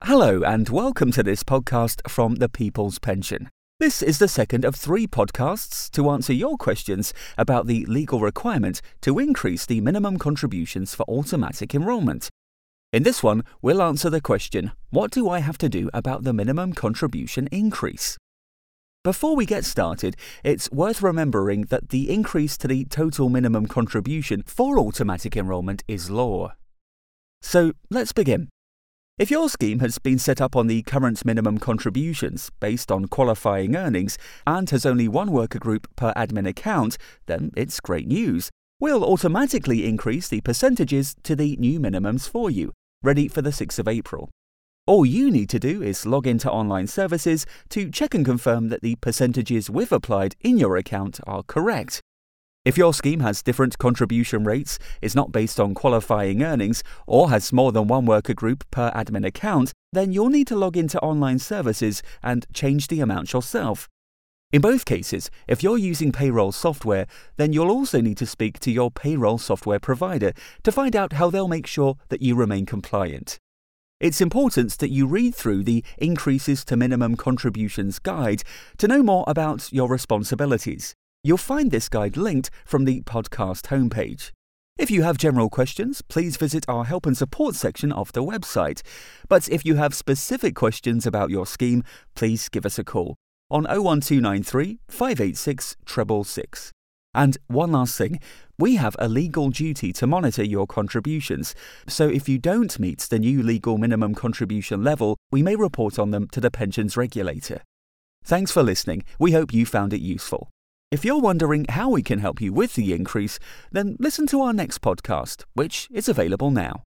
Hello and welcome to this podcast from The People's Pension. This is the second of 3 podcasts to answer your questions about the legal requirement to increase the minimum contributions for automatic enrolment. In this one, we'll answer the question, what do I have to do about the minimum contribution increase? Before we get started, it's worth remembering that the increase to the total minimum contribution for automatic enrolment is law. So let's begin. If your scheme has been set up on the current minimum contributions based on qualifying earnings and has only one worker group per admin account, then it's great news. We'll automatically increase the percentages to the new minimums for you, ready for the 6th of April. All you need to do is log into online services to check and confirm that the percentages we've applied in your account are correct. If your scheme has different contribution rates, is not based on qualifying earnings, or has more than one worker group per admin account, then you'll need to log into online services and change the amount yourself. In both cases, if you're using payroll software, then you'll also need to speak to your payroll software provider to find out how they'll make sure that you remain compliant. It's important that you read through the Increases to Minimum Contributions guide to know more about your responsibilities. You'll find this guide linked from the podcast homepage. If you have general questions, please visit our help and support section of the website. But if you have specific questions about your scheme, please give us a call on 01293 586 666. And one last thing, we have a legal duty to monitor your contributions. So if you don't meet the new legal minimum contribution level, we may report on them to the pensions regulator. Thanks for listening. We hope you found it useful. If you're wondering how we can help you with the increase, then listen to our next podcast, which is available now.